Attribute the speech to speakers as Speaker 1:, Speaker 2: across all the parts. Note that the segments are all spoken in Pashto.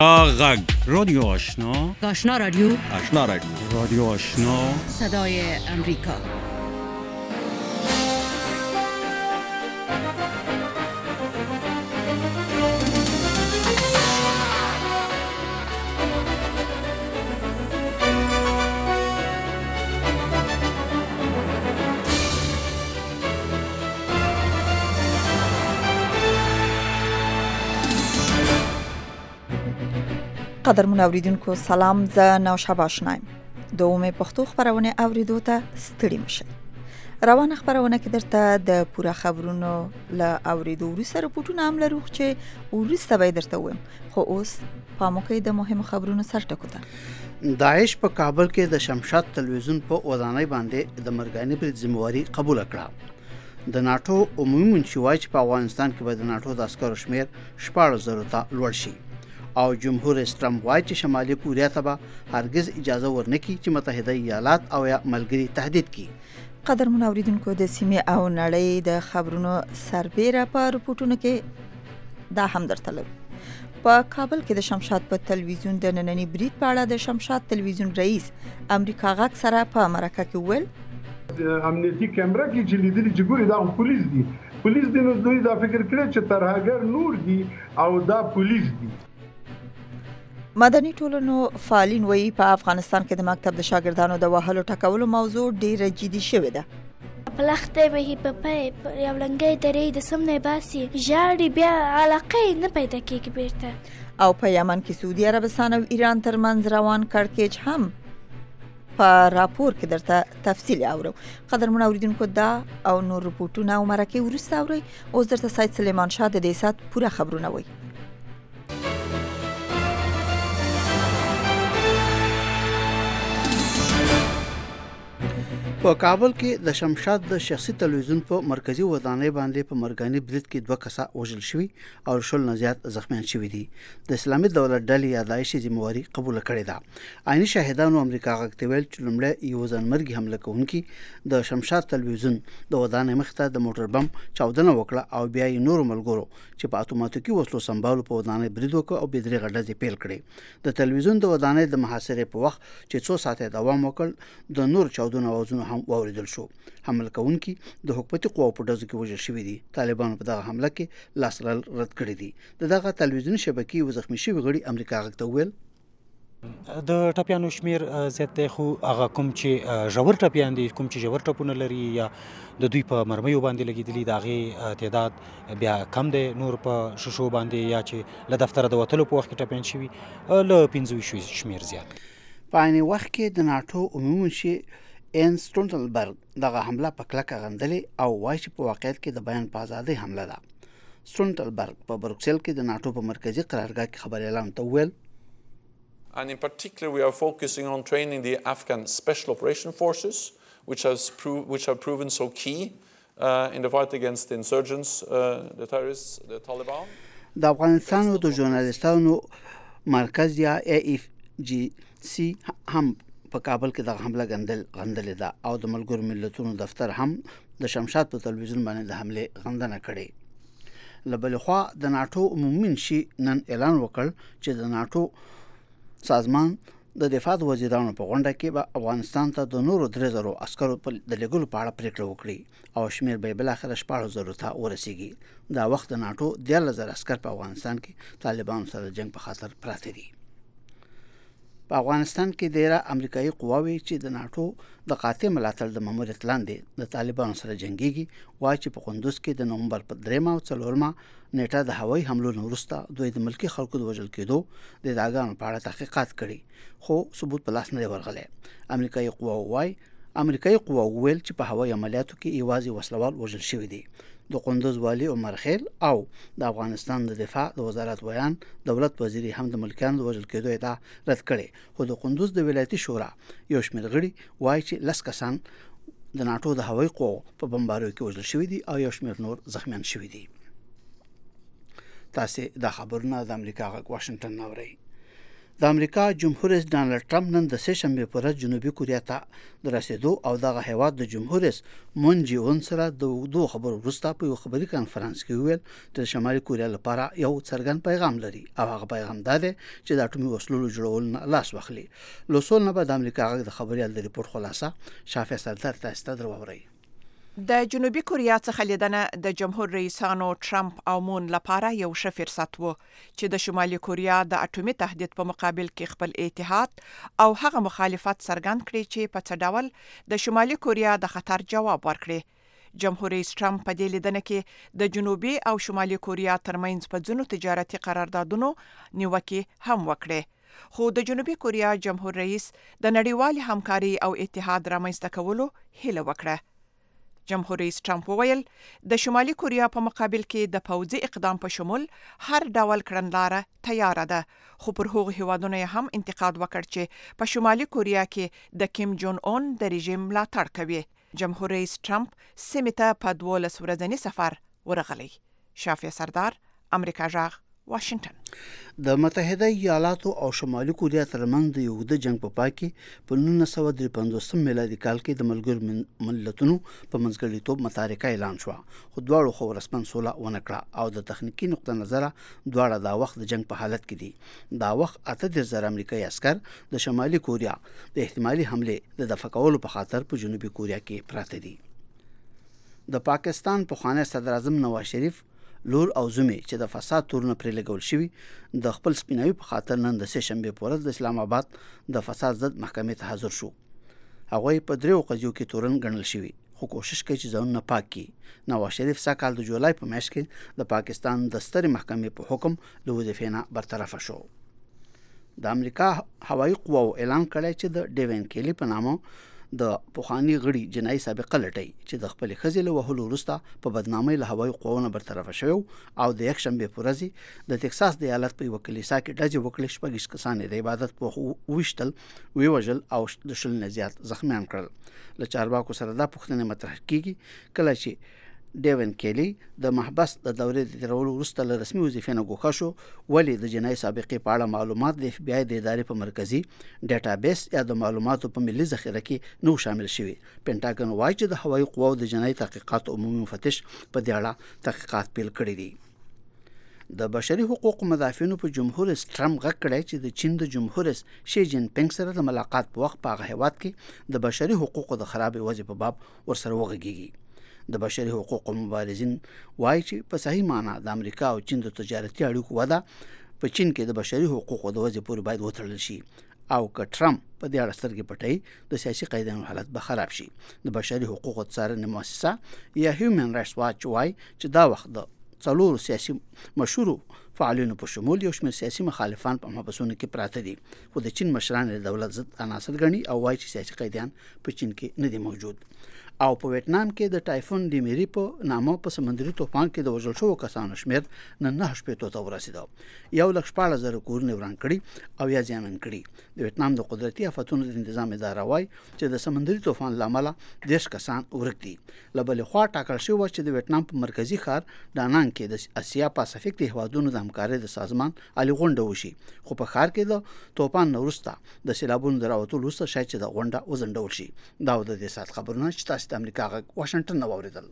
Speaker 1: غگ رادیو آشنا
Speaker 2: آشنا رادیو
Speaker 1: رادیو آشنا
Speaker 2: صدای امریکا.
Speaker 3: قدرمن اوریدونکو سلام، زه نوشابه آشنایم. دومه پښتو خبرونه اوریدو ته ستړي مشئ. روانه خبرونه کې درته د پوره خبرونو له اوریدو وروسته رپورټونه هم لرو چې وروسته به درته وایم، خو اوس پام وکړئ د مهمو خبرونو سرټکو ته.
Speaker 4: داعش په کابل کې د شمشاد تلویزیون په ودانۍ باندې د مرګاني برید ذمہواری قبول کړه. د ناتو عمومي منشي وایي چې په افغانستان کې به د ناتو د عسکرو شمیر 14,000 ته لوړ شي او جمهور رئیس ټرمپ وایي چې شمالي کوریا ته به هرگز اجازه ورنکړي چې متحده ایالات او یا ملګري تهدید کړي.
Speaker 3: قدرمن اوریدونکو د سیمې او نړۍ د خبرونو سربېره په رپورټونو کې دا هم درته لرو. په کابل کې د شمشاد په تلویزیون د نننی برید په اړه د شمشاد تلویزیون رئیس امریکا غاک سره په مرکه کې ویل
Speaker 5: امنیتي کیمرا کې چې لیدلې چې ګوري دا پولیس دي نو دوی دا فکر کړی چې ترهګر نور دي او دا پولیس دي.
Speaker 3: مدني ټولنو فعالین وایي په افغانستان کې د مکتب د شاګردانو د وهلو ټکولو موضوع ډیره جدي شوې ده.
Speaker 6: په لخته به په یو لنګي درې د سمنه باسي ژاړي بیا علاقه نه پیدا کیږي بیرته.
Speaker 3: او په یمن کې سعودي عربستان او ایران ترمنځ روان کړکېچ هم په راپور کې درته تفصیل اورو. قدرمن اوریدونکو دا او نور رپورټونه او مرکه وروسته اوري. اوس درته سید سلیمان شاه د دې سات پوره خبرونه وایي.
Speaker 4: په کابل کې د شمشاد د شخصي تلویزیون په مرکزی ودانۍ باندې په مرګاني برید کې 2 کسه وژل شوي او شل نه زیات زخمیان شوي دي. د اسلامي دولت ډلې یا داعش ذمہواری قبول کړې ده. عیني شاهدانو امریکا غاکته ویل چې لومړی یو ځانمرګي حمله کوونکي د شمشاد تلویزیون د ودانۍ مخته د موټر بم چاودنه وکړه او بیا یې نور ملګرو چې په اتوماتیکي وسلو سمبالو په ودانۍ برید وکړ او بې درې غډزې پیل کړې. د تلویزیون د ودانۍ د محاصرې په وخت چې 2 ساعته دوام وکړ د نور چاودنه اوازونه هم واوریدل شو. حمله کوونکي د حکومتي قواو په ډزو کې وژل شوي دي. طالبانو په دغه حمله کې لاس رد کړی دي. دغه تلویزیوني شبکې و زخمی شوي غړي امریکا غاکته ویل
Speaker 7: د ټپیانو شمیر زیات دی، خو هغه کوم چې ژور ټپیان دي، کوم چې ژور ټپونه لري یا د دوی په مرمیو باندې لګیدلي د هغې تعداد بیا کم دی. نور په ششو باندې یا چې له دفتره د وتلو په وخت کې ټپیان شوي له 15 شمیر زیات.
Speaker 4: په عین وخت کې د ناتو عمومي منشي ان سټولټنبرګ دغه حمله په کلکه غندلې او وایي چې په واقعیت کې د بیان په ازادۍ حمله ده. سټولټنبرګ په بروکسل کې د ناتو په مرکزی قرارګاه کې خبري اعلان ته ویل
Speaker 8: And in particular, we are focusing on training the Afghan Special Operation Forces, which have proven so key in the fight against the insurgents, the terrorists, the Taliban.
Speaker 4: د افغانستان د ژورنالیستانو مرکز یا AFGC هم په کابل کې د حمله غندلې ده او د ملګرو ملتونو دفتر هم د شمشاد په تلویزیون باندې د حمله غندنه کړې. لبل خو د ناتو عمومي منشي نن اعلان وکړ چې د ناتو سازمان د دفاع وزیرانو په غونډه کې به افغانستان ته د نورو 3,000 عسکرو په د لګولو په اړه پریکړه وکړي او شمیر به بل اخر 14,000 ته ورسیږي. دا وخت د ناتو 13,000 عسكر په افغانستان کې طالبانو سره جنگ په خاطر پراته دي. په افغانستان کې ډیره امریکایي قواوې چې د ناتو د قاطع ملاتړ د ماموریت لاندې د طالبانو سره جنگيږي وایي چې په قندوز کې د نومبر په 3 او 4 نیټه د هوایي حملو وروسته دوی د ملکی خلکو د وژل کېدو د داګانو په اړه تحقیقات کړي خو ثبوت په لاس نه ورغلی. امریکایي قواو ویل چې په هوایي عملیاتو کې یوازې وسلوال وژل شوي دي. د قندوز والی عمر خیل او د افغانستان د دفاع د وزارت ویان دولت وزیر هم د ملکیانو د وژل کېدو ادعا رد کړي، خو د قندوز د ولایتي شورا یو شمېر غړي وایي چې 10 کسان د ناتو د هوایي قواو په بمباریو کې وژل شوي دي او یو شمېر نور زخمیان شوي دي. تاسو د خبرونه د امریکا غږ واشنگټن اورئ. د امریکا جمهور رئیس ډانلډ ټرمپ نن د سه شنبه پر ورځ جنوبي کوریا ته د رسیدو او دغه هیواد د جمهور رئیس مون جي اون سره د دوه خبرو وروسته په یو خبري کانفرنس کې ویل چې شمالي کوریا لپاره یو څرګند پیغام لري او هغه پیغام دا دی چې د اټومي وسلو جوړول نه لاس واخلي. لوسول نه بعد امریکا غږ د خبريال د ریپورت خلاصه شافع سردار ته استدر ووري.
Speaker 9: د جنوبي کوریا څخه لیدنه د جمهور رئیسانو ټرمپ او مون لپاره یو ښه فرصت و چې د شمالي کوریا د اټومي تهدید په مقابل کې خپل اتحاد او هغه مخالفت څرګند کړي چې په څه ډول د شمالي کوریا د خطر جواب ورکړي. جمهور رئیس ټرمپ په دې لیدنه کې د جنوبي او شمالي کوریا ترمنځ په ځینو تجارتي قراردادونو نیوکې هم وکړي. خو د جنوبي کوریا جمهور رئیس د نړیوال همکاري او اتحاد رامنځته کولو هیله وکړه. جمهور رئیس ټرمپ وویل د شمالي کوریا په مقابل کې د پوځي اقدام په شمول هر ډول کړنلاره تیار ده، خو پر هغو هیوادونو هم انتقاد وکړ چې په شمالي کوریا کې د کیم جون اون د رژیم ملاتړ کوي. جمهور رئیس ټرمپ سیمې ته په 12 ورځني سفر ورغلی. شافع سردار، امریکا جغ، واشنگټن.
Speaker 4: د متحده ایالاتو او شمالي کوریا ترمنځ د یو د جنگ په پای کې په 1953 میلادي کال کې د ملګرو ملتونو په منځګړیتوب متارکه اعلان شو، خو دواړو خو رسمن سوله ونه کړه او د تخنیکی نقطه نظره دواړه دا وخت د جنگ په حالت کې دي. دا وخت 38,000 امریکایي عسكر د شمالي کوریا د احتمالي حمله د دفع کولو په خاطر په جنوبي کوریا کې پراته دي. د پاکستان پخوانی صدر اعظم نواز شریف لور او زومي چې د فساد تورونه پرې لګول شوی د خپل سپیناوي په خاطر نن د سه شنبه په ورځ د اسلام آباد د فساد ضد محکمې ته حاضر شو. هغه په دریو قضیو کې تورن ګڼل شوی خو کوشش کوي چې ځان نه پاک کړي. نواز شریف سکهال د جولای په میاشت کې د پاکستان د سترې محکمې په حکم له وظیفې نه برطرف شو. د امریکا هوایي قواو اعلان کړی چې د ډیوین کیلی په نامه د پوخانی غړي جنایي سابقه لټي چې د خپل خزل وهلو وروسته په بدنامۍ له هوایي قواونو برطرف شو او د یک شنبه په ورځ د ټکساس د ایالت په یو کلیسا کې ډزې وکړې. شپږ کسان د عبادت په وشتل ویوجل او د شل نه زیات زخمیان کړل. له چارواکو سره دا پوښتنه مطرح کیږي کله چې ډیوین کیلی د محبس د دورې د تیرولو وروسته له رسمي وظیفې نه ګوښه شو، ولې د جنایي سابقې په اړه معلومات د اف بی آی د ادارې په مرکزی ډیټابیس یا د معلوماتو په ملي ذخیره کې نو شامل شوی. پینټاګن وایي چې د هوایي قواو د جنایي تحقیقات عمومي مفتش په دې اړه تحقیقات پیل کړي دي. د بشري حقوقو مدافعینو په جمهور رئیس ټرمپ غږ کړی چې د چین د جمهور رئیس شي جین پینګ سره د ملاقات په وخت په هغه هیواد کې د بشري حقوقو د خراب وضع په باب ورسره وغږیږي. د بشري حقوقو مبارزین وایي چې په صحیح معنی د امریکا او چین د تجارتي اړیکو وده په چین کې د بشري حقوقو د وضع پورې باید وتړل شي او که ټرمپ په دې اړه سترګې پټوي د سیاسي قیدانو حالت به خراب شي. د بشري حقوقو څارنې مؤسسه یا هیومن رائټس واچ وایي چې دا وخت د څلور سیاسي مشهور فعالینو په شمول یو شمېر سیاسي مخالفان په محبسونو کې پراته دي، خو د چین مشران د دولت ضد عناصر ګڼي او وایي چې سیاسي قیدیان په چین کې نه دي موجود. او په ویتنام کې د ټایفون ډیمیری په نامه په سمندري طوفان کې د وژل شوو کسانو شمېر نن 9 ته ورسېدو. 1,14,000 کورونه وران کړي او یا زیانمن کړي. د ویتنام د قدرتي آفتونو د تنظیم اداره وایي چې د سمندري طوفان لامل 10 کسان ورک دي. له بلې خوا ټاکل شوی چې د ویتنام په مرکزی ښار دانانګ کې د اسیا پاسفیک د هیوادونو د همکارۍ د سازمان علي غونډه وشي، خو په ښار کې د طوفان وروسته د سیلابونو د راوتلو وروسته شاید چې د غونډه وځنډول شي. دا د دې سات خبرونه چې تاسو د امریکا غږ واشنگټن نه واوریدل.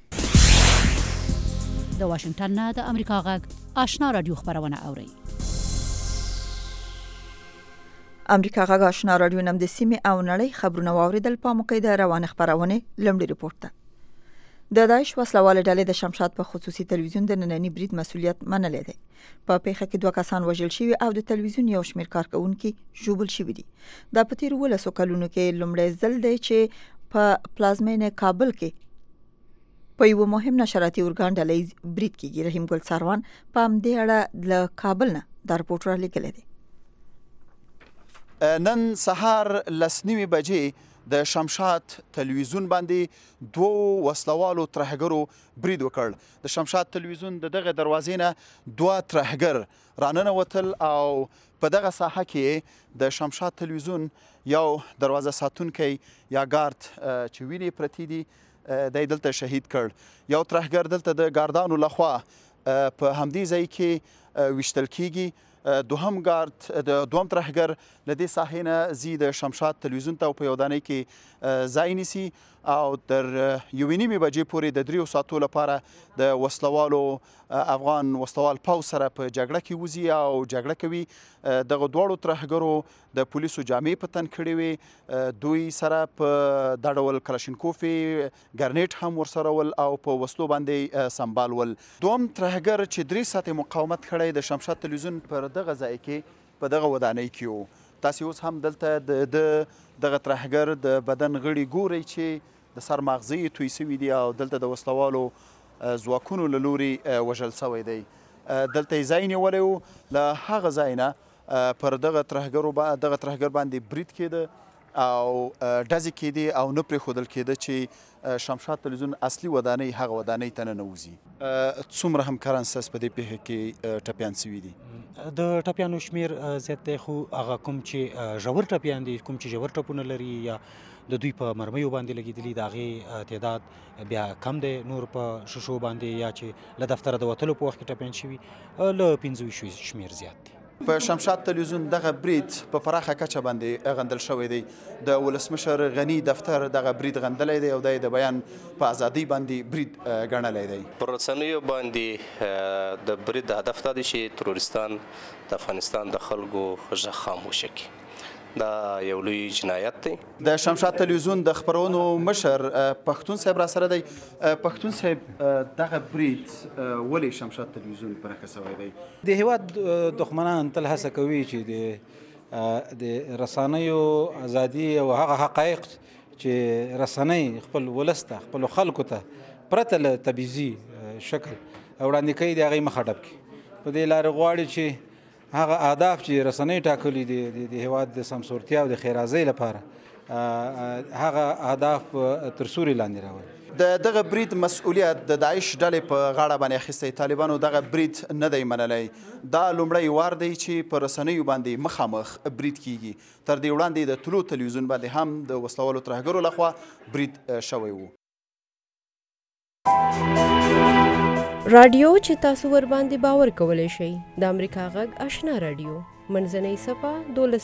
Speaker 2: د واشنگټن نه د امریکا غږ آشنا رادیو خبرونه اوري.
Speaker 3: امریکا غږ آشنا رادیو نم د سیمې او نړۍ خبرونه واوریدل. په موقع د روان خبرونه لمړي ریپورت ده. د داعش وسلواله ډلې د شمشاد په خصوصي تلویزیون د نننی برید مسؤلیت منلې ده. په پیښه کې 2 کسان وژل شوي او د تلویزیون یو شمېر کارکونکو ژوبل شوي دي. د پتیر ولسو کلونو کې لمړی ځل دی چې په پلازمینه کابل کې په یو مهم نشراتي اورګان ډلې برید کېږي. رحیم ګل سروان په همدې اړه له کابل نه د رپورټ را لیکلی دی.
Speaker 10: نن سهار 9:30 بجې د شمشاد تلویزیون باندې 2 وسلوالو ترهګرو برید وکړ. د شمشاد تلویزیون د دغه دروازې نه 2 ترهګر راننوتل او په دغه ساحه کې د شمشاد تلویزیون یو دروازه ساتونکی یا ګارد چې ویني پرتی دي د دلته شهید کړ. یو ترهګر دلته د ګاردانو لخوا په همدې ځای کې وشتل کیږي. دوهم ترهګر له دې ساحې نه ځي د شمشاد تلویزیون ته په یو دانۍ کې ځای نیسي او تر 1:30 بجې پورې د 3 ساعتو لپاره د وسلوالو افغان وسلوال پوځ سره په جګړه کې وځي او جګړه کوي. دغه دواړو ترهګرو د پولیسو جامې په تن کړې وې، دوی سره په دا ډول کلاشینکوف ګرنیټ هم ورسره ول او په وسلو باندې سمبال ول. دوم ترهګر چې 3 ساعته مقاومت کړی د شمشاد تلویزیون پر دغه ځای کې په دغه ودانۍ کې وو. تاسو اوس هم دلته دغه ترهګر د بدن غړي ګورئ چې د سر ماغزي توی سوي دي او دلته د وسلوالو ځواکونو له لوري وژل سوی دی. دلته یې ځای نیولی و، له هغه ځای نه پر دغه ترهګر باندې برید کېده او ډزې کېدې او نه پرېښودل کېده چې شمشاد تلویزیون اصلي ودانۍ هغه ودانۍ ته ننوځي. څومره همکاران ستاسو په دې پیښه کې ټپیان سوي دي؟
Speaker 7: د ټپیانو شمیر زیات دی، خو هغه کوم چې ژور ټپیان دي، کوم چې ژور ټپونه لري یا د دوی په مرمیو باندې لګېدلي، د هغې تعداد بیا کم دی. نور په ششو باندې یا چې له دفتره د وتلو په وخت کې ټپیان شوي له 25 شمیر زیات دی.
Speaker 10: په شمشاد تلویزیون دغه برید په پراخه کچه باندې غندل شوی دی. د ولسمشر غني دفتر دغه برید غندلی دی او د بیان په ازادۍ باندې برید ګڼلی دی.
Speaker 11: پر رسنیو باندې د برید د هدف دا دی چې تروریستان د افغانستان د خلکو غږ خاموشه کړي. دا یو لوی جنایت دی.
Speaker 10: د شمشاد تلویزیون د خپرونو مشر پښتون صاحب را سره دی. پښتون صاحب دغه برید ولې شمشاد تلویزیون پرخه سوی دی؟
Speaker 12: د هیواد دښمنان تل هڅه کوي چې د رسنیو ازادي او هغه حقایق چې رسنۍ خپل ولس ته خپل خلکو ته پرته له تبعیضي شکل وړاندې کوي د هغې مخه ډب کړي. په دې لارې غواړي چې هغه اهداف چې رسنۍ ټاکلي دي د هیواد د سمسورتیا او د ښېرازۍ لپاره، هغه اهداف تر سوري لاندې راولي.
Speaker 10: د دغه برید مسؤلیت د داعش ډلې په غاړه باندې اخیستی. طالبانو دغه برید نه دی منلی. دا لومړی وار دی چې په رسنیو باندې مخامخ برید کیږي. تر دې وړاندې د طلوع تلویزیون باندې هم د وسلوالو ترهګرو لخوا برید شوی و.
Speaker 13: رادیو چې تاسو ور باندې باور کولی شئ د امریکا غږ آشنا رادیو منځنۍ صفحه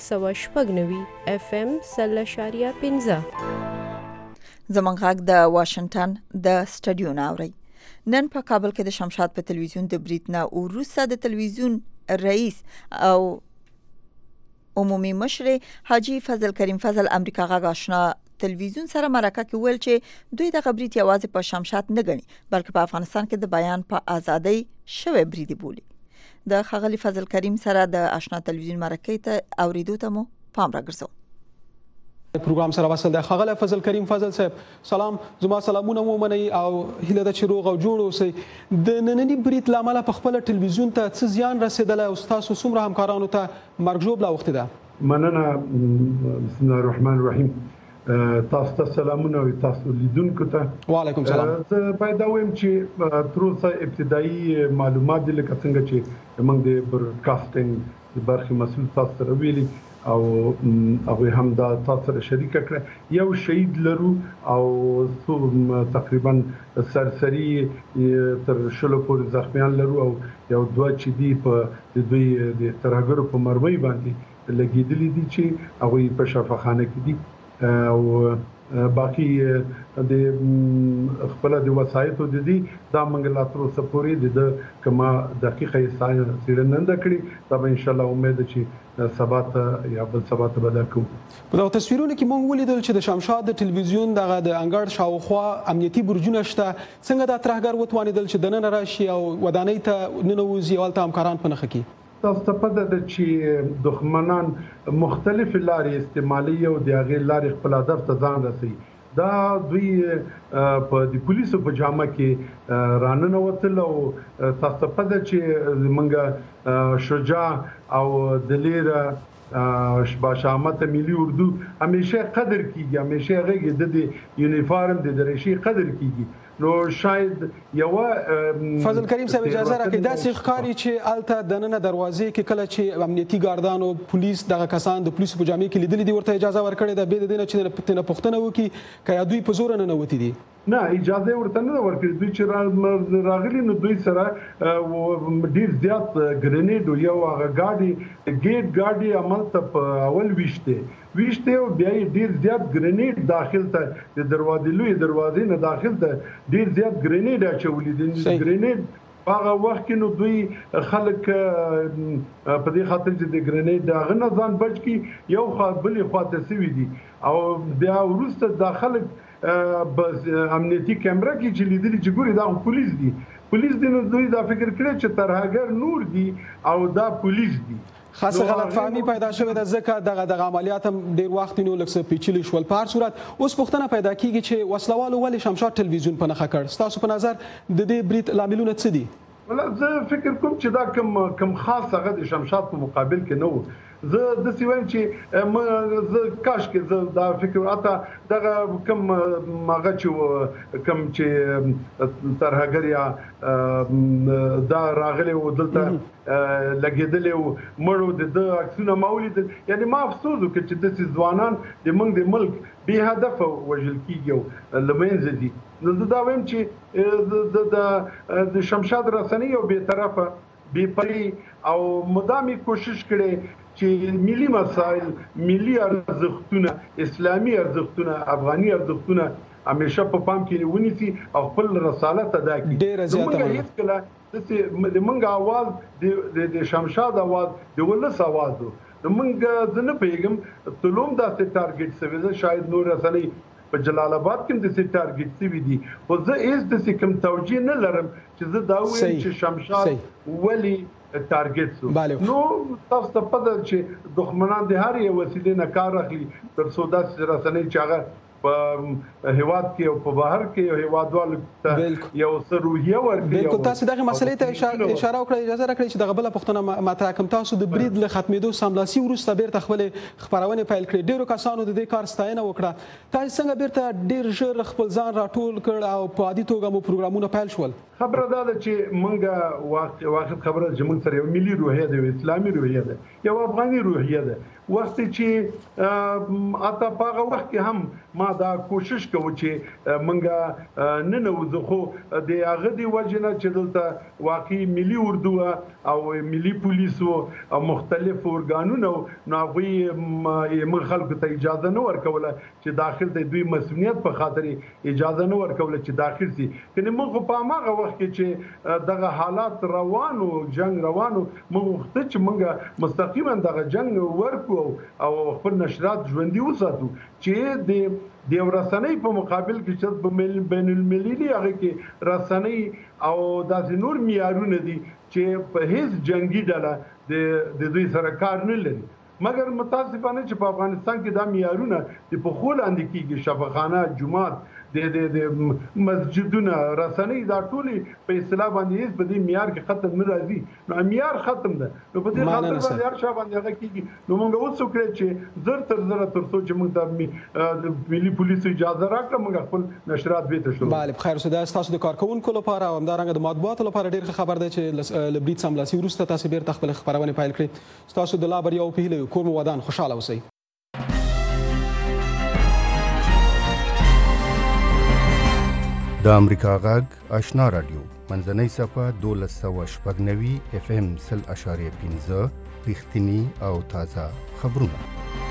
Speaker 13: 1296 FM 0.5
Speaker 3: زمونږ غږ د واشنگټن د سټډیو نه اورئ. نن په کابل کې د شمشاد په تلویزیون د برید نه وروسته د تلویزیون رئیس او عمومي مشر حاجی فضل کریم فضل امریکا غږ آشنا تلویزیون سره مرکه کې ویل چې دوی دغه برید یوازې په شمشاد نه ګڼي بلکې په افغانستان کې د بیان په ازادۍ شوی برید بولي. د ښاغلي فضل کریم سره د آشنا تلویزیون مرکې ته اوریدو ته مو پام راګرځو.
Speaker 14: پروګرام سره وصل دی ښاغلی فضل کریم فضل صاحب، سلام. زما سلامونه مو منئ او هیله ده چې روغ او جوړ اوسئ. د ننني برید له امله په خپله ټلویزیون ته څه زیان رسېدلی او ستاسو څومره همکارانو ته مرګ ژوبله اوښتې ده؟
Speaker 5: مننه. بسم الله الرحمن الرحیم. تاسو ته سلامونه او تاسو لیدونکو ته
Speaker 14: وعلیکم سلام.
Speaker 5: زه باید دا وایم چې تر اوسه ابتدایي معلومات دي لکه څنګه چې موږ د براډکاسټینګ د برخې مسؤل تاسو سره ویلي او هغوی هم دا تاسو سره شریکه کړه. یو شهید لرو او تقریبا سرسري تر 20 پورې زخمیان لرو او یو دوه چې دي په دوی د ترهګرو په مرمۍ باندې لګېدلي دي چې هغوی په شفاخانه کې دي او باقي د خپل د وسایتو د دې دا منګلاترو سپوري د کما دقیقه څېړنه نه کړې. دا به ان شاء الله امید چې سبات یا بل سبات به درکو.
Speaker 14: په دا تصویرونه کې مونږ ولیدل چې د شمشاد د تلویزیون دغه د انګړ شاوخوا امنیتي برجونه شته. څنګه دا ترهګر وتوانېدل چې دننه راشي او ودانۍ ته ننوځي او هلته همکاران په نښه کړي؟
Speaker 5: تاسو ته پته ده چې دښمنان مختلف لارې استعمالي او د هغې لارې خپل هدف ته ځان رسوي. دا دوی په د پولیسو په جامه کې راننوتل او تاسو ته پته چې زموږ شجاع او دلیر باشامت ملي اردو همیشه قدر کیږي، همیشه هغه د یونیفارم د درشي قدر کیږي. نو شاید یو
Speaker 14: فضل کریم صاحب اجازه راکړئ، داسې ښکاري چې هلته دننه دروازې کې کله چې امنیتي ګاردان او پولیس دغه کسان د پولیسو په جامې کې لیدلي دي ورته اجازه ورکړې ده بې د دې نه چې ترې نه پوښتنه وکړي که یا دوی په زوره ننوتي دي؟
Speaker 5: نه اجازه ورته نه ورکړي. دوی چې راغلي نو دوی سره ډیر زیات ګرینیډ یو هغه ګاډي عملته په اول ویشته او بیا ډیر زیات ګرینیډ داخل ته د دروازې نه داخل ته ډیر زیات ګرینیډ اچولي دي. ګرینیډ هغه وخت کې نو دوی خلک په دې خاطر چې د ګرینیډ دغه نه ځان بچ کی یو بلې خواته سوي دي او بیا وروسته د خلک بس امنیتي کیمرا کې چې لیدلي چې ګوري دا پولیس دي نو دوی دا فکر کړی چې ترهګر نور دي او دا پولیس دي.
Speaker 14: خاصه غلطفهمي پیدا شوې ده ځکه دغه عملیات هم ډیر وخت نو لکه پیچلي شول. په هر صورت اوس پوښتنه پیدا کیږي چې وسلوالو ولې شمشاد ټلویزیون په نښه کړ؟ ستاسو په نظر د دې برید لاملونه څه دي؟
Speaker 5: زه فکر کوم چې دا کم خاص هغه د شمشاد په مقابل کې نه و. زه د سیوم چې زه کاش کې زه دا فکر اته دغه کم ماغه چې کم چې ترهګر یا دا راغلی و دلته لګیدلی و مړو د عکسونه مولید. یعنی ما افسوس وکړ چې د ځوانان د موږ د ملک به هدف وژل کیږي او لمنځه دي. نو دا وایم چې د شمشاد رسنۍ او به طرفه بې پرې او مدامي کوشش کړي چې ملي مسائل، ملي ارزښتونه، اسلامي ارزښتونه، افغاني ارزښتونه همیشه په پام کې ونیسي او خپل رسالت ادا کړي.
Speaker 14: ډېر زیاته
Speaker 5: هیڅ کله د منګ आवाज د شمشاد आवाज د ولس आवाज دو منګ زنه پیغام تلوم داسې ټارګټ سوي شاید نور رسنۍ په جلال آباد کې د سي ټارګټ سوي دي. خو زه هیڅ د کوم توجیه نه لرم چې زه دا وایم چې شمشاد ولی ټارګټ سو. نو تاسو ته پته چې دښمنان د هر یو وسیلې نه کار اخلي تر څو دا رسنۍ چې هغه په هیواد کې او په بهر کې هیوادوالو ته یو څه روحیه ورکړي.
Speaker 14: بالکل تاسو دغه مسلې ته اشاره وکړه. اجازه راکړئ چې دغه بل پوښتنه مطرح کړم. تاسو د برید له ختمېدو سملاسي وروسته بیرته خپل خبرونه پیل کړې. ډیرو کسانو د دې کار ستاینه وکړه. تاسو څنګه بیرته ډیر ژر خپل ځان راټول کړ او په عادي توګه مو پروګرامونه پیل شول؟
Speaker 5: خبره دا ده چې موږ واخد خبره چې موږ سره یو ملي روحیه ده، اسلامي روحیه ده، یو افغاني روحیه ده. وخت چې اته پاغه وخت کې هم ما دا کوشش کوم چې موږ نه نوځو خو د هغه دی وجنه چې دلته واقعي ملي اردو او ملي پولیس او مختلف اورګانونه نو موږ خلکو ته اجازه نه ورکوله چې داخل د دوی مسؤلیت په خاطر اجازه نه ورکوله چې داخل سي. کني موږ په هغه وخت کې چې دغه حالات روانو جنگ روانو موږ وخت چې موږ مستقیما دغه جنگ ورکو او خپل نشرات ژوندۍ وساتو چې د رسنۍ په مقابل کې چې په بین المللي هغه کې رسنۍ او داسې نور معیارونه دي چې په هیڅ جنگي ډله د دوی سره کار نه لري. مګر متاسفانه چې په افغانستان کې دا معیارونه د په خول اندې کېږي. شفاخانه، جماعت، د مسجدونه، رسنۍ دا ټولې په اصطلاح باندې هیڅ په دې معیار کې ختم نه راځي. نو معیار ختم ده نو په دې خاطر باندې هر شی باندې هغه کېږي. نو موږ اوس وکړو چې زر تر څو چې موږ د ملي پولیسو اجازه راکړه موږ خپل نشرات به ته شروع.
Speaker 14: بله بخیر اوسه. دا تاسو د کارکونکو لپاره او همدارنګه د مطبوعاتو لپاره ډېر خبر دی چې له برید سملاسي وروسته تاسو بیرته خپل خبرونه پیل کړئ. تاسو د لا بریا او په هیله کور مو ودان خوشاله اوسئ.
Speaker 15: د امریکا غږ آشنا رادیو منځنۍ صفه 1290 FM 0.15 رښتینی او تازه خبرونه.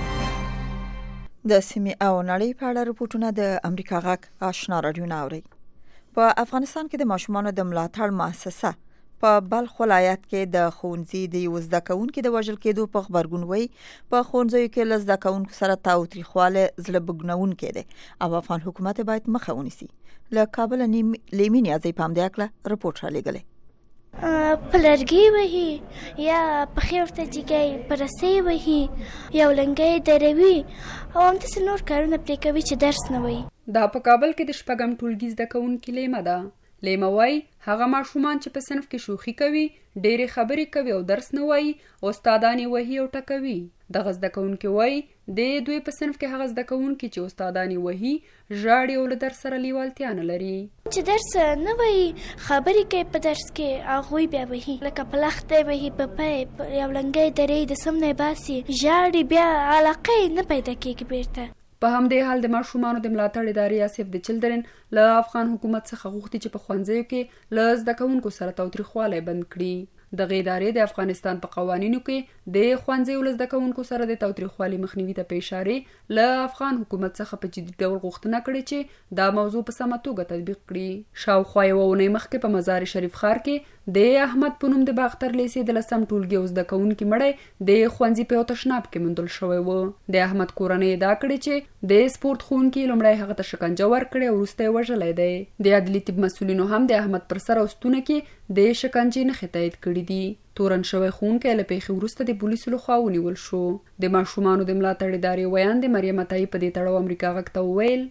Speaker 3: د سیمې او نړۍ په اړه رپورټونه د امریکا غږ آشنا رادیو ناوړي. په افغانستان کې د ماشومانو د ملاتړ مؤسسه په بلخ ولایت کې د ښوونځي د یو زده کوونکي د وژل کېدو په خبرګون وایي په ښوونځیو کې له زده کوونکو سره تاوتریخوالی زړه بوږنونکی دی او افغان حکومت باید مخه ونیسي. له کابل لیمي نیازی په همدې هکله رپورټ رالیږلی.
Speaker 6: په لرګي وهي یا پښې ورته جګوي، په رسۍ وهي، یو لنګی دروي او همداسې نور کارونه پرې کوي چې درس نه وایي.
Speaker 16: دا په کابل کې د شپږم ټولګي زده کوونکي لیمه ده. لیمه وایي هغه ماشومان چې په صنف کې شوخي کوي، ډېرې خبرې کوي او درس نه وایي، استادان یې وهي او ټکوي. دغه زده کوونکي وایي د دوی په صنف کې هغه زده کوونکي چې استادان یې وهي ژاړي او له درس سره لیوالتیا نه لري.
Speaker 6: چې درس نه وایي خبرې کوي په درس کې هغوی بیا وهي، لکه په لښته یې وهي، په پیپ یو لنګی درې د سم نه یې باسي، ژاړي، بیا علاقه یې نه پیدا کېږي بیرته.
Speaker 16: په همدې حال د ماشومانو د ملاتړ ادارې سیف د چلډرن له افغان حکومت څخه غوښتي چې په ښوونځیو کې له زده کوونکو سره تاوتریخوالی بند کړي. دغه ادارې د افغانستان په قوانینو کې د ښوونځیو له زده کوونکو سره د تاوتریخوالي مخنیوي ته په اشارې له افغان حکومت څخه په جدي ډول غوښتنه کړې چې دا موضوع په سمه توګه تطبیق کړي. شاوخوا یوه اونۍ مخکې په مزار شریف ښار کې د احمد په نوم د باختر لیسې د 10م ټولګي او زده کوونکي مړی د ښوونځي په یو تشناب کې موندل شوی و. د احمد کورنۍ ادعا کړې چې د سپورت ښوونکي لومړی هغه ته شکنجه ورکړې او وروسته یې وژلی دی. د عدلي طب مسؤلینو هم د احمد پر سر او ستونه کې د شکنجې نښې تایید کړي دي. تورن شوی ښوونکی له پیښې وروسته د پولیسو لخوا ونیول شو. د ماشومانو د ملاتړ ادارې ویاندې مریم عطایي په دې تړاو امریکا غږ ته وویل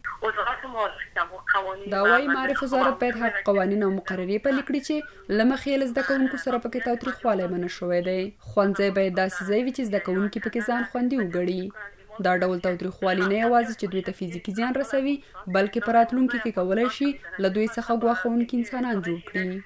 Speaker 16: دا وایي معرف وزارت باید هغه قوانین او مقررې پلي کړي چې له مخې له زده کوونکو سره پکې تاوتریخوالی منع شوی دی. ښوونځی باید داسې ځای وي چې زده کوونکي پکې ځان خوندي وګڼي. دا ډول تاوتریخوالی نه یوازې چې دوی ته فزیکي زیان رسوي بلکې په راتلونکي کې کولی شي له دوی څخه ګواښونکي انسانان جوړ کړي.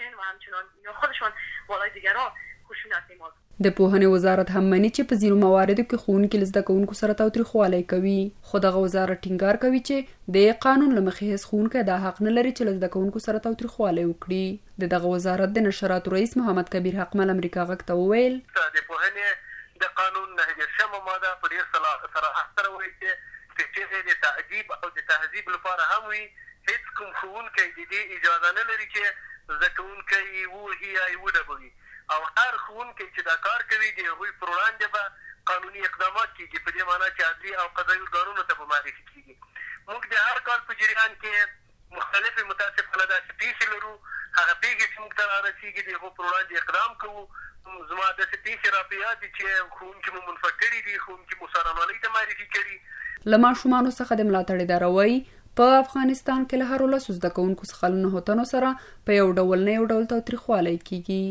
Speaker 16: د پوهنې وزارت هم مني چې په ځینو مواردو کې ښوونکي له زده کوونکو سره تاوتریخوالی کوي، خو دغه وزارت ټینګار کوي چې د قانون له مخې هیڅ ښوونکی دا حق نه لري چې له زده کوونکو سره تاوتریخوالی وکړي. د دغه وزارت د نشراتو رئیس محمد کبیر حقمل امریکا غږ ته وویل
Speaker 17: د پوهنې د قانون 9 ماده په ډېر صراحت سره وایي چې د تعذیب او د تهذیب لپاره هم وي هیڅ کوم ښوونکی د دې اجازه نه لري چې زده کوونکی ووهي یا یې وډبوي، او هر ښوونکی چې دا کار کوي د هغوی پر وړاندې به قانوني اقدامات کېږي، په دې معنا چې عدلي او قضایي ارګانونو ته به معرفي کېږي. موږ د هر کال په جریان کې مختلفې متاسفانه داسې پیښې لرو، هغه پیښې چې موږ ته رارسېږي د هغو پر وړاندې اقدام کوو. زما داسې پیښې را په یاد دي چې ښوونکي مو منفه کړي دي، ښوونکي مو څارنوالۍ ته معرفي کړي.
Speaker 16: له ماشومانو څخه د ملاتړ اداره وایي په افغانستان کې له هرو 10 زده کوونکو څخه له 9 تنو سره په یو ډول نه یو ډول تاوتریخوالی کېږي.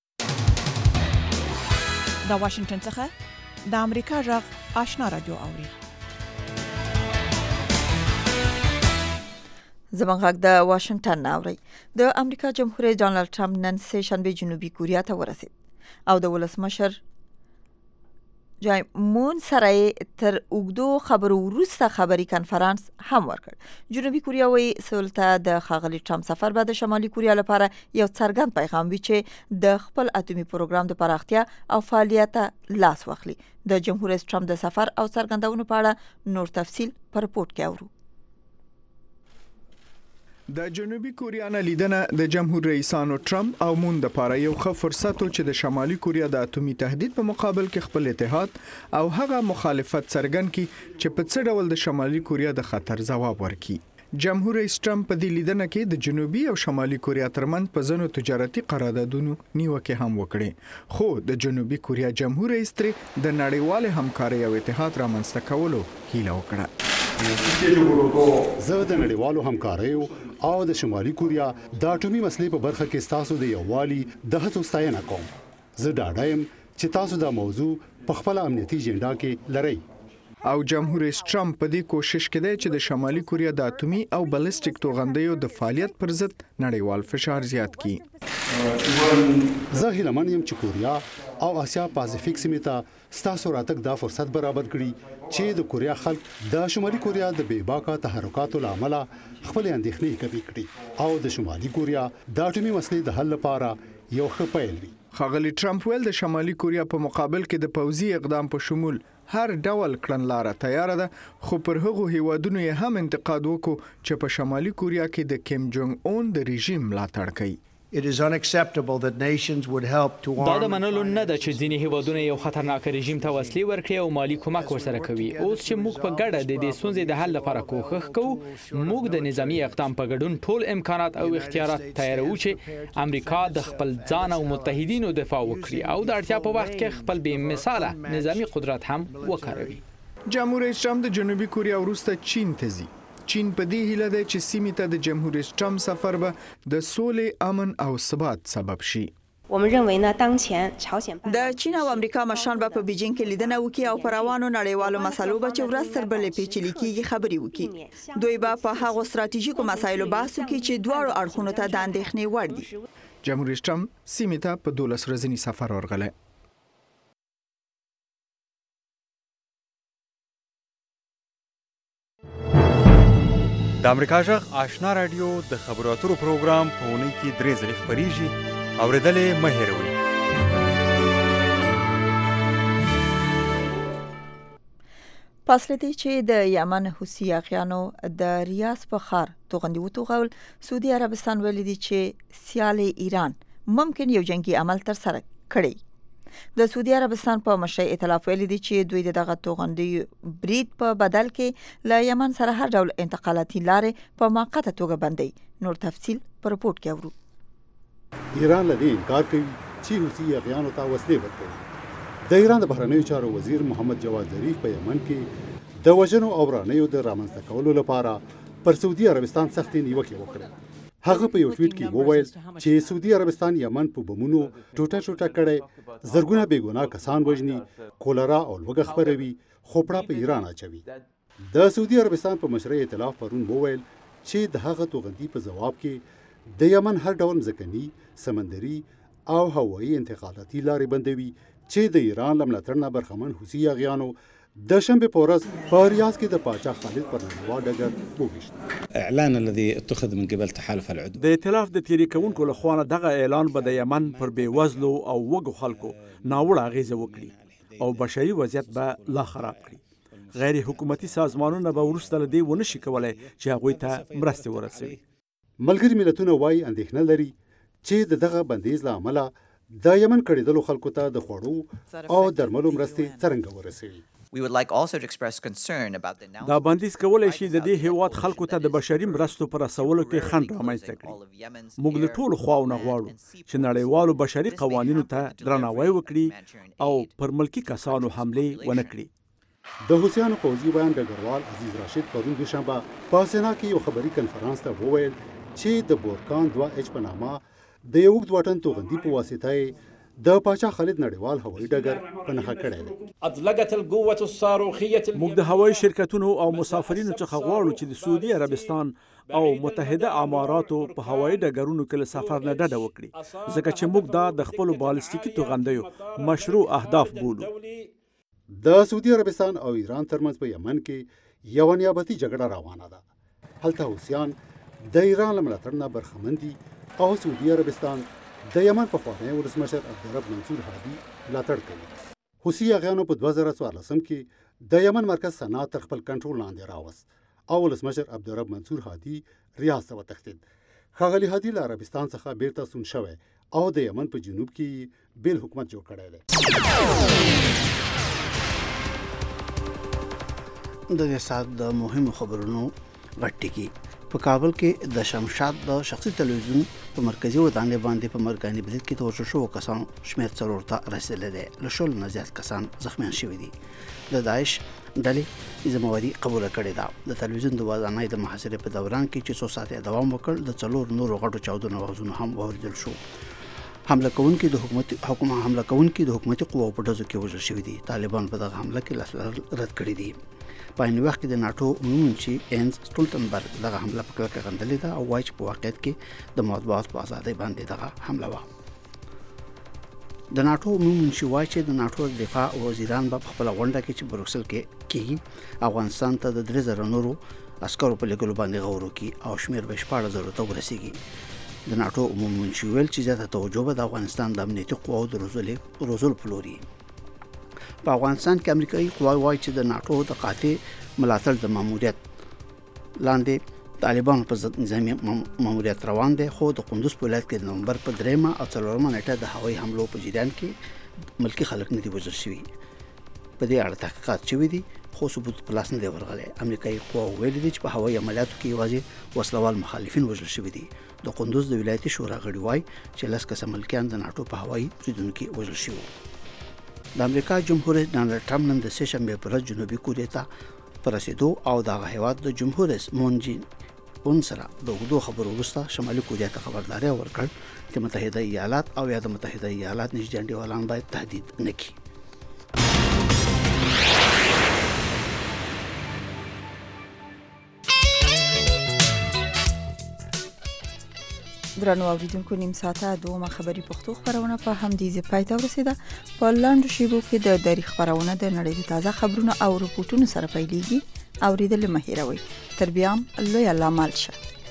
Speaker 9: د واشنگټن څخه د امریکا غږ آشنا رادیو اوري.
Speaker 3: زموږ غږ د واشنگټن اوري. د امریکا جمهور رئیس ډانلډ ټرمپ نن سه شنبه جنوبي کوریا ته ورسید او د ولسمشر جای مون سره تر اوږدو خبرو وروسته خبري کنفرانس هم ورکړ. جنوبي کوریا وایي سول ته د ښاغلي ټرمپ سفر به د شمالي کوریا لپاره یو څرګند پیغام وي چې د خپل اټومي پروګرام د پراختیا او فعالیت لاس واخلي. د جمهور رئیس ټرمپ د سفر او څرګندونو په اړه نور تفصیل په رپورت کې اورو.
Speaker 18: د جنوبي کوریا نه لیدنه د جمهور رئیسانو ټرمپ او مون د لپاره یو ښه فرصت و چې د شمالي کوریا د اټومي تهدید په مقابل کې خپل اتحاد او هغه مخالفت څرګند کړي چې په څه ډول د شمالي کوریا د خطر ځواب ورکړي. جمهور رئیس ټرمپ په دې لیدنه کې د جنوبي او شمالي کوریا ترمنځ په ځینو تجارتي قراردادونو نیوکه هم وکړي، خو د جنوبي کوریا جمهور رئیس ترې د نړیوال همکارۍ او اتحاد رامنځته کولو هیله وکړه.
Speaker 19: زه د نړیوالو همکاریو او د شمالي کوریا د اټومي مسلې په برخه کې تاسو د یووالي د هڅو ستاینه کوم. زه ډاډه یم چې تاسو دا موضوع په خپل امنیتي اجنډا کې لرئ.
Speaker 18: او جمهور رئیس ټرمپ په دې کوشش کې دی چې د شمالي کوریا د اټومي او بالستیک توغندیو د فعالیت پر ضد نړیوال فشار زیات کړي.
Speaker 19: زه هیلهمن یم چې کوریا او آسیا پاسفیک سیمې ته ستاسو راتګ دا فرصت برابر کړي چې د کوریا خلک د شمالي کوریا د بې باکه تحرکاتو له امله خپل اندېښنې کمې کړي او د شمالي کوریا د اټومي مسلې د حل لپاره یو ښه پیل وي.
Speaker 18: ښاغلي ټرمپ ویل د شمالي کوریا په مقابل کې د پوځي اقدام په شمول هر ډول کړنلاره تیار ده، خو پر هغو هیوادونو یې هم انتقاد وکړو چې په شمالي کوریا کې د کیم جونګ اون د رژیم ملاتړ کوي.
Speaker 20: It is unacceptable that nations would help to arm.
Speaker 21: دا د منلو نه ده چې ځینې هیوادونه یو خطرناک رژیم ته وسلې ورکړي او مالی کومک ورسره کوي. اوس چې موږ په ګډه د دې ستونزې د حل لپاره کوښښ کوو، موږ د نظامی اقدام په ګډون ټول امکانات او اختیارات تیاروو چې امریکا د خپل ځان او متحدینو دفاع وکړي او د اړتیا په وخت کې خپل بې مثاله نظامی قدرت هم وکاروي.
Speaker 18: جمهور رئیس ټرمپ د جنوبي کوریا وروسته چین ته ځي. چین په دې هیله ده چې سیمې ته د جمهور رئیس ټرمپ سفر به د سولې، امن او ثبات سبب شي.
Speaker 3: د چین او امریکا مشران به په بیجینګ کې لیدنه وکړي او پر روانو نړیوالو مسلو به چې ورځ تر بلې پیچلې کېږي خبرې وکړي. دوی به په هغو ستراتیژیکو مسایلو بحث وکړي چې دواړو اړخونو ته د اندېښنې وړ دي.
Speaker 18: جمهور رئیس ټرمپ سیمې ته په 12 ورځني سفر ورغلی.
Speaker 1: د امریکا جغ آشنا رادیو د خبرو اترو پروګرام په اونۍ کې 3 ځلې خپریږي. اورېدلې مه هېروئ.
Speaker 3: پاسله دی چې د یمن حوثي اغیانو د ریاض په ښار توغندي وتوغول، سعودي عربستان ویلي دی چې سیال ایران ممکن یو جنگي عمل تر سره کړي. د سعودي عربستان په مشرۍ ائتلاف ویلي دی چې دوی دغه توغندي برید په بدل کې له یمن سره هر ډول انتقالاتي لارې په موقته توګه بندي. نور تفصیل په رپورت کې اورو.
Speaker 19: ایران له دې انکار کوي چې حوثي اغیانو ته وسلې ورکوي. د ایران د بهرنیو چارو وزیر محمد جواد ظریف په یمن کې د وژنو او ورانیو د رامنځته کولو لپاره پر سعودي عربستان سختې نیوکې وکړې. هغه په یو ټویټ کې وویل چې سعودي عربستان یمن په بمونو ټوټه کړي، زرګونه بېګناه کسان وژني، کولرا او لوږه خپروي، خوپړه په ایران اچوي. د سعودي عربستان په مشرۍ ائتلاف پرون وویل چې د هغه توغندي په جواب کې د یمن هر ډول ځمکني، سمندري او هوایي انتقالاتي لارې بندوي چې د ایران له ملاتړ نه برخمن حوثي اغیانو د شنبه په ورځ په ریاض کې د پاچا خالد پر نړیوال ډګر وویشت.
Speaker 22: اعلان الذي اتخذ من قبل تحالف العدو
Speaker 23: د ائتلاف د تیری کوونکو له خوا دغه اعلان به د یمن پر بیوزلو او وګو خلکو ناوړه اغیزه وکړي او بشري وضعیت به لا خراب کړي. غیر حکومتي سازمانونه به وروسته له دې ونه شي کولای چې هغوی ته مرستې ورسوي.
Speaker 19: ملګري ملتونه وایي اندېښنه لري چې دغه بندیز له امله د یمن کړېدلو خلکو ته د خوړو او درملو مرستې څرنګه ورسوي.
Speaker 23: دا بندیز کولای شي د دې هیواد خلکو ته د بشري مرستو پر رسولو کې خنډ رامنځته کړي. موږ له ټولو خواوو غواړو چې نړیوالو بشري قوانینو ته درناوی وکړي او پر ملکی کسانو حملې ونه کړي.
Speaker 19: د حوثیانو پوځي بیان ډګروال عزیز راشد پرون دوشنبه په سنا کې یو خبري کنفرانس ته وویل چې د بورکان 2H په نامه د یو اوږد واټن توغندي په واسطه د پاچا خالد نړیوال هوایي ډګر په نښه کړی دی.
Speaker 23: موږ د هوایي شرکتونو او مسافرینو څخه غواړو چې د سعودي عربستان او متحده اماراتو په هوایي ډګرونو کې له سفر نه ډډه وکړي، ځکه چې موږ دا د خپلو بالستیکي توغندیو مشروع اهداف بولو.
Speaker 19: د سعودي عربستان او ایران ترمنځ په یمن کې یو نیابتي جګړه روانه ده. هلته حوثیان د ایران له ملاتړ نه برخمن دي او سعودي عربستان د یمن پخوانی ولسمشر عبدالرب منصور هادي ملاتړ کوي. حوثي اغیانو په 2014 کې د یمن مرکز صنعا تر خپل کنټرول لاندې راوست او ولسمشر عبدالرب منصور هادي ریاض ته وتښتېد. ښاغلي هادي له عربستان څخه بیرته ستون شوی او د یمن په جنوب کې بیل حکومت جوړ کړی دی.
Speaker 4: د دې سات د مهمو خبرونو غټکی په کابل کې د شمشاد د شخصي تلویزیون په مرکزی ودانۍ باندې په مرګاني برید کې توجه شو کسانو شمېر 4 ته رسیدلی دی. له شل نه زیات کسان زخمیان شوي دي. د داعش ډلې ذمہواري قبول کړې ده. د تلویزیون د ودانۍ د محاصرې په دوران کې چې 100 ساعته دوام وکړ د 4 نورو غټو چاودنو اوازونه هم واوریدل شو. حمله کوونکي د حکومتي قواو په ډزو کې وژل شوي دي. طالبان په دغه حمله کې رد کړی دي. په عین وخت کې د ناتو عمومي منشي اینز سټولټنبرګ دغه حمله په کلکه غندلې ده او وایي چې په واقعیت کې د مطبوعات په ازادۍ باندې دغه حمله وه. د ناتو عمومي منشي وایي چې د ناتو دفاع وزیران به په خپله غونډه کې چې بروکسل کې کېږي افغانستان ته د 3000 نورو عسکرو په لېږلو باندې غور وکړي او شمېر به 14,000 ته ورسیږي. د ناتو عمومي منشي ویل چې زیاته توجه به د افغانستان د امنیتي قواو د روزلو په لوري. په افغانستان کې امریکایي قواوې وایي چې د ناتو د قاطع ملاتړ د ماموریت لاندې طالبانو په ضد نظامي ماموریت روان دی، خو د قندوز په ولایت کې د نومبر په 3 او 4 نیټه د هوایي حملو په جریان کې ملکی خلک نه دي وژل شوي. په دې اړه تحقیقات شوي دي خو ثبوت په لاس نه دی ورغلی. امریکایي قواو ویلي دي چې په هوایي عملیاتو کې یوازې وسلوال مخالفین وژل شوي دي. د قندوز د ولایتي شورا غړي وایي چې 10 کسه ملکیان د ناتو په هوایي بریدونو کې وژل شوي. د امریکا جمهور رئیس ډانلډ ټرمپ نن د سه شنبې په ورځ جنوبي کوریا ته په رسېدو او دغه هیواد د جمهور رئیس مون جین اون سره د اوږدو خبرو وروسته شمالي کوریا ته خبرداری ورکړ چې متحده ایالات او یا د متحده ایالات نږدې انډیوالان باید تهدید نه کړي.
Speaker 3: درنو اوریدونکو نیم ساعته دومره خبري پښتو خبرونه په همدې ځای پای ته ورسیده. په لاندو شیبو کې د تاریخ خبرونه د نړۍ د تازه خبرونو او رپورټونو سره پیلېږي. اوریدل مه هیروئ. تر بیا لوی الله مال شه.